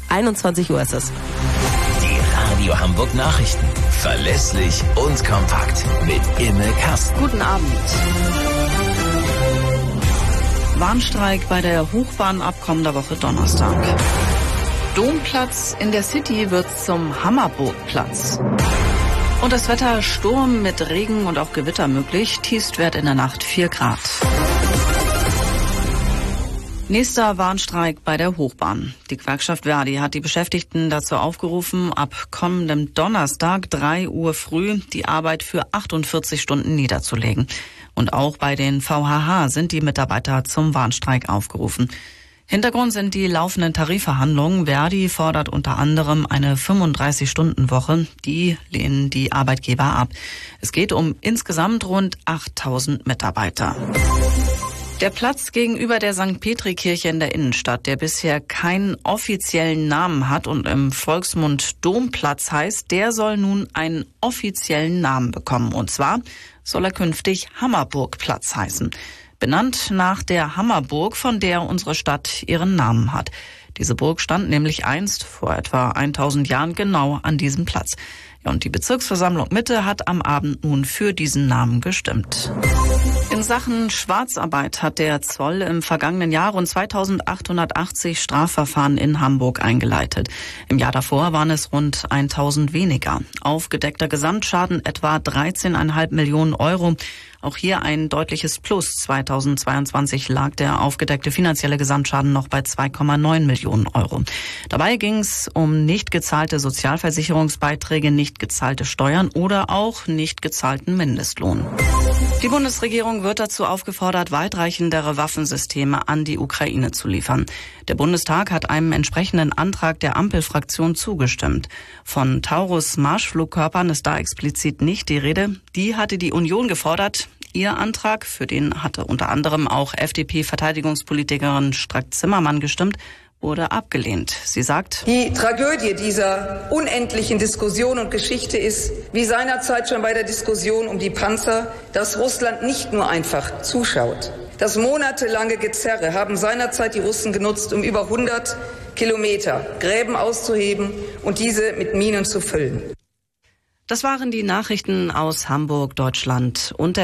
21 Uhr ist es. Die Radio Hamburg Nachrichten. Verlässlich und kompakt. Mit Imme Kasten. Guten Abend. Warnstreik bei der Hochbahn ab kommender Woche Donnerstag. Domplatz in der City wird zum Hammerburgplatz. Und das Wetter: Sturm mit Regen und auch Gewitter möglich. Tiefstwert in der Nacht 4 Grad. Nächster Warnstreik bei der Hochbahn. Die Gewerkschaft Verdi hat die Beschäftigten dazu aufgerufen, ab kommendem Donnerstag 3 Uhr früh die Arbeit für 48 Stunden niederzulegen. Und auch bei den VHH sind die Mitarbeiter zum Warnstreik aufgerufen. Hintergrund sind die laufenden Tarifverhandlungen. Verdi fordert unter anderem eine 35-Stunden-Woche. Die lehnen die Arbeitgeber ab. Es geht um insgesamt rund 8.000 Mitarbeiter. Der Platz gegenüber der St. Petri-Kirche in der Innenstadt, der bisher keinen offiziellen Namen hat und im Volksmund Domplatz heißt, der soll nun einen offiziellen Namen bekommen. Und zwar soll er künftig Hammerburgplatz heißen. Benannt nach der Hammerburg, von der unsere Stadt ihren Namen hat. Diese Burg stand nämlich einst vor etwa 1000 Jahren genau an diesem Platz. Ja, und die Bezirksversammlung Mitte hat am Abend nun für diesen Namen gestimmt. In Sachen Schwarzarbeit hat der Zoll im vergangenen Jahr rund 2880 Strafverfahren in Hamburg eingeleitet. Im Jahr davor waren es rund 1000 weniger. Aufgedeckter Gesamtschaden etwa 13,5 Millionen Euro. Auch hier ein deutliches Plus. 2022 lag der aufgedeckte finanzielle Gesamtschaden noch bei 2,9 Millionen Euro. Dabei ging es um nicht gezahlte Sozialversicherungsbeiträge, nicht gezahlte Steuern oder auch nicht gezahlten Mindestlohn. Die Bundesregierung wird dazu aufgefordert, weitreichendere Waffensysteme an die Ukraine zu liefern. Der Bundestag hat einem entsprechenden Antrag der Ampelfraktion zugestimmt. Von Taurus-Marschflugkörpern ist da explizit nicht die Rede. Die hatte die Union gefordert. Ihr Antrag, für den hatte unter anderem auch FDP-Verteidigungspolitikerin Strack-Zimmermann gestimmt, wurde abgelehnt. Sie sagt: Die Tragödie dieser unendlichen Diskussion und Geschichte ist, wie seinerzeit schon bei der Diskussion um die Panzer, dass Russland nicht nur einfach zuschaut. Das monatelange Gezerre haben seinerzeit die Russen genutzt, um über 100 Kilometer Gräben auszuheben und diese mit Minen zu füllen. Das waren die Nachrichten aus Hamburg, Deutschland und der